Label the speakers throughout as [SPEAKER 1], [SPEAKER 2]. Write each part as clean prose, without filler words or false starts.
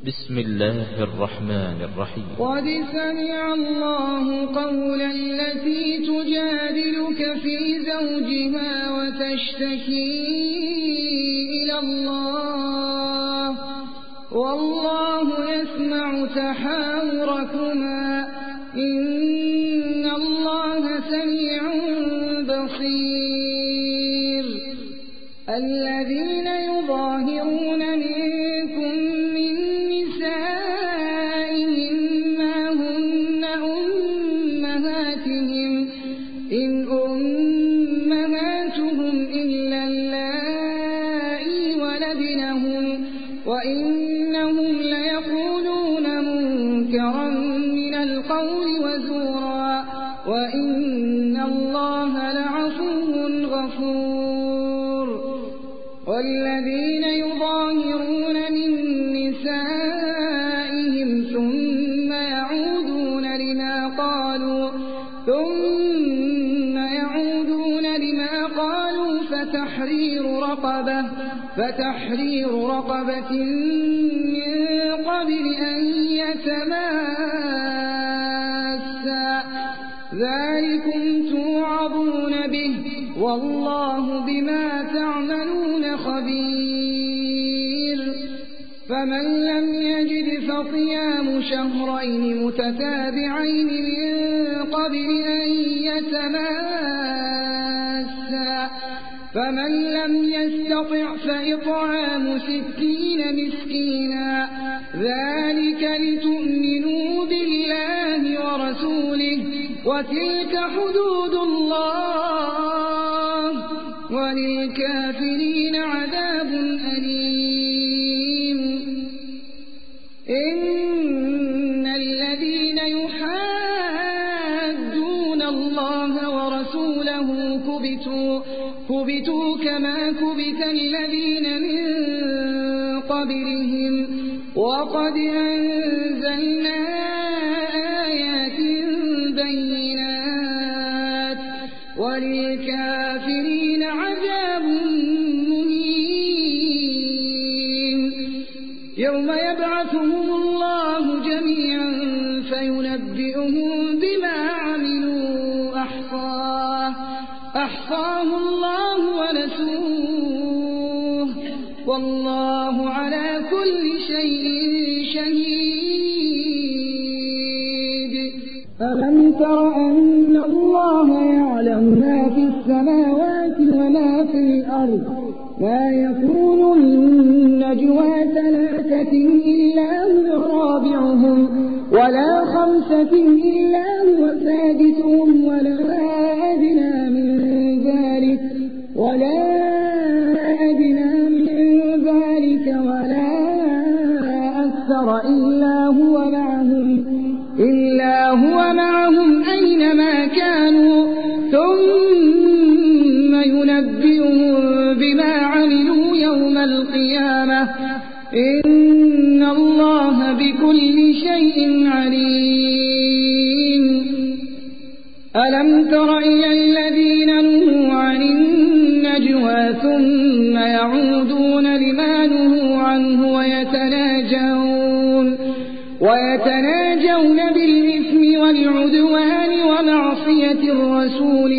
[SPEAKER 1] بسم الله الرحمن الرحيم.
[SPEAKER 2] قد سمع الله قول التي تجادلك في زوجها وتشتكي إلى الله والله يسمع تحاوركما إن الله سميع بصير. الذين يظاهرون منكم من نسائهم ما هن أمهاتهم إن أمهاتهم إلا اللائي ولدنهم وإنهم ليقولون منكرا من القول وزورا وإن الله لعفو غفور. والذين يظاهرون من نسائهم ثم يعودون لما قالوا فتحرير رقبة من قبل أن يتماسا ذلكم توعظون به والله بما تعملون خبير. فمن لم يجد فصيام شهرين متتابعين من قبل أن يتماسا فمن لم يستطع فإطعام 60 مسكينا ذلك لتؤمنوا بالله ورسوله وتلك حدود الله وللكافرين عذاب أليم. إن الذين يحادون الله ورسوله كبتوا كما كبت الذين من قبلهم وقد أنزلنا آيات بينات وللكافرين عذاب مهين. يوم يبعثهم الله جميعا فينبئهم بما عملوا أحصاه الله ونسوه والله على كل شيء شهيد. ألم تر أن الله يعلم ما في السماوات وما في الأرض ما يكون من نجوى 3 إلا هو رابعهم ولا 5 إلا هو سادسهم ولا أدنى من ذلك ولا أكثر إلا هو معهم أينما كانوا ثم ينبئهم بما عملوا يوم القيامة إن الله بكل شيء عليم. ألم تر إلى الذين نهوا عن النجوى ثم يعودون لما نهوا عنه ويتناجون بالإثم والعدوان ومعصية الرسول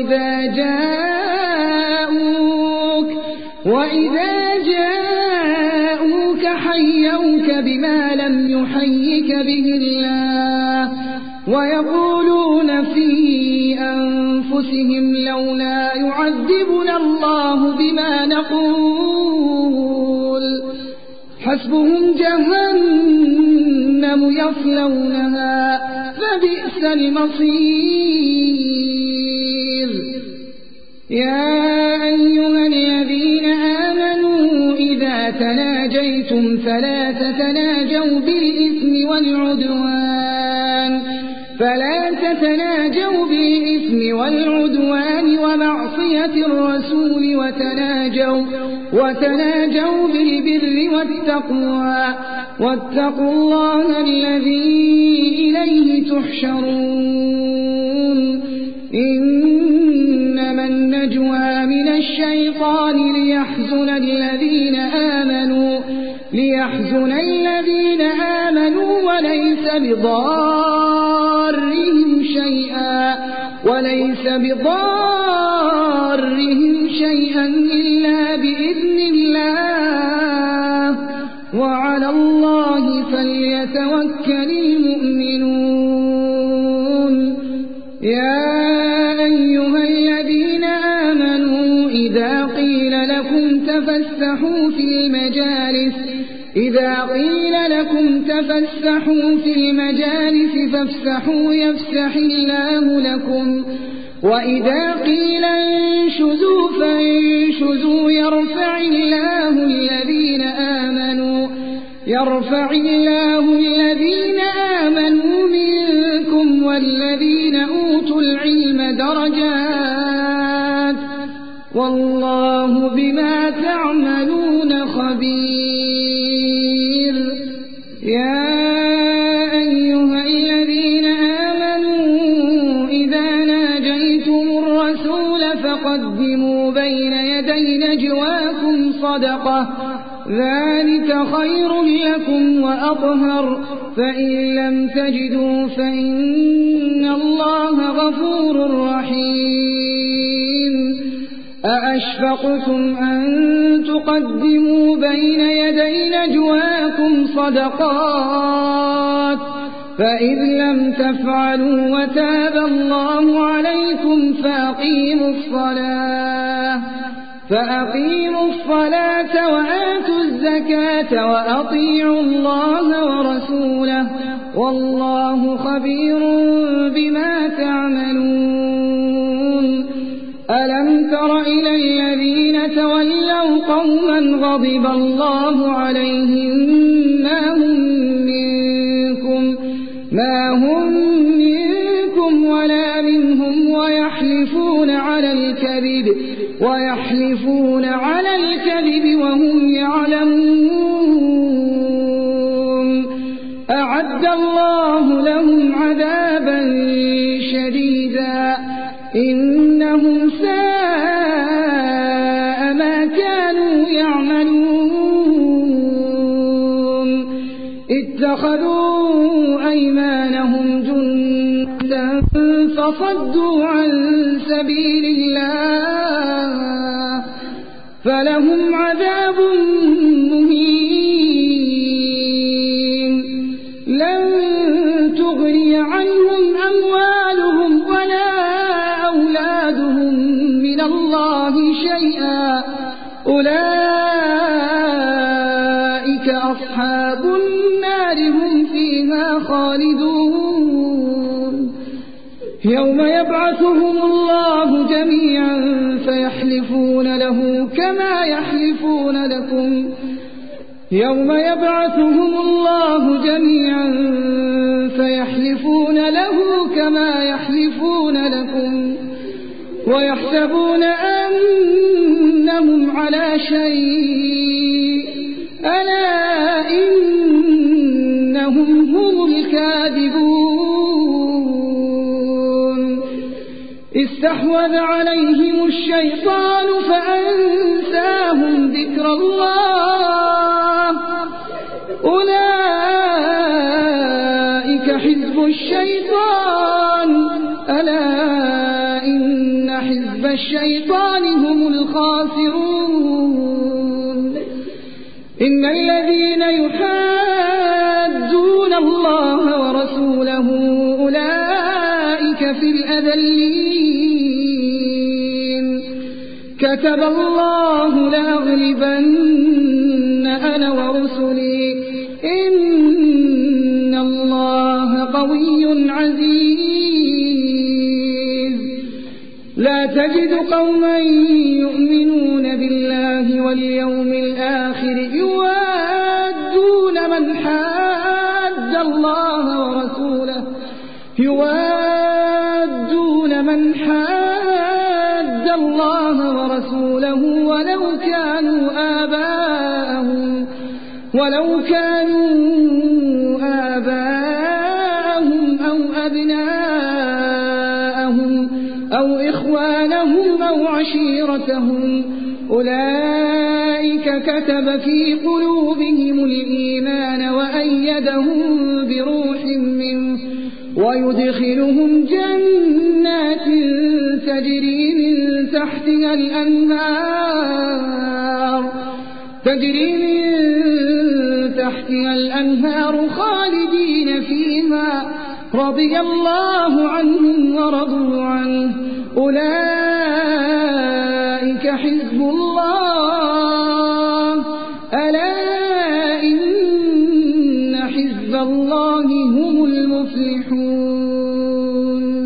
[SPEAKER 2] وإذا جاءوك حيوك بما لم يحيك به الله ويقولون في أنفسهم لولا يعذبنا الله بما نقول حسبهم جهنم يصلونها فبئس المصير. يا أيها الذين آمنوا إذا تناجيتم فلا تتناجوا بالإثم والعدوان ومعصية الرسول وتناجوا بالبر والتقوى واتقوا الله الذي إليه تحشرون. إنما النجوى من الشيطان ليحزن الذين آمنوا وليس بضارهم شيئا إلا بإذن الله وعلى الله فليتوكل المؤمنون يا أيها الذين آمنوا إذا قيل لكم تفسحوا في المجالس فافسحوا يفسح الله لكم وإذا قيل انشزوا فانشزوا يرفع الله الذين آمنوا منكم والذين أوتوا العلم درجات والله بما تعملون خبير يا أيها الذين آمنوا إذا ناجيتم الرسول فقدموا بين يدي نجواكم صدقة ذلك خير لكم وأطهر فإن لم تجدوا فإن الله غفور رحيم أأشفقتم أن تقدموا بين يدي نجواكم صدقات فإذ لم تفعلوا وتاب الله عليكم فأقيموا الصلاة وآتوا الزكاة وأطيعوا الله ورسوله والله خبير بما تعملون ألم تر إلى الذين تولوا قوما غضب الله عليهم ما هم منكم ولا منهم ويحلفون على الكذب وهم يعلمون أعد الله لهم عذابا شديدا إنهم ساء ما كانوا يعملون اتخذوا أيمانهم جنة فصدوا عن سبيل الله فلهم عذاب مهين لن تغني عنهم أموالهم ولا أولادهم من الله شيئا أولئك أصحاب النار هم فيها خالدون يوم يبعثهم الله جميعا فيحلفون له كما يحلفون لكم ويحسبون أنهم على شيء ألا إنهم هم الكاذبون استحوذ عليهم الشيطان فأنساهم ذكر الله أولئك حزب الشيطان ألا إن حزب الشيطان هم الخاسرون إن الذين يحادون الله ورسوله أولئك في الأذلين كتب الله لأغلبن أنا ورسلي إن الله قوي عزيز لا تجد قوما يؤمنون بالله واليوم الآخر يوادون من حاد الله ورسوله ولو كانوا آباءهم أو أبناءهم أو إخوانهم أو عشيرتهم أولئك كتب في قلوبهم الإيمان وأيدهم وأيدهم بروح منه ويدخلهم جنات تجري من تحتها الأنهار خالدين فيها رضي الله عنهم ورضوا عنه أولئك حزب الله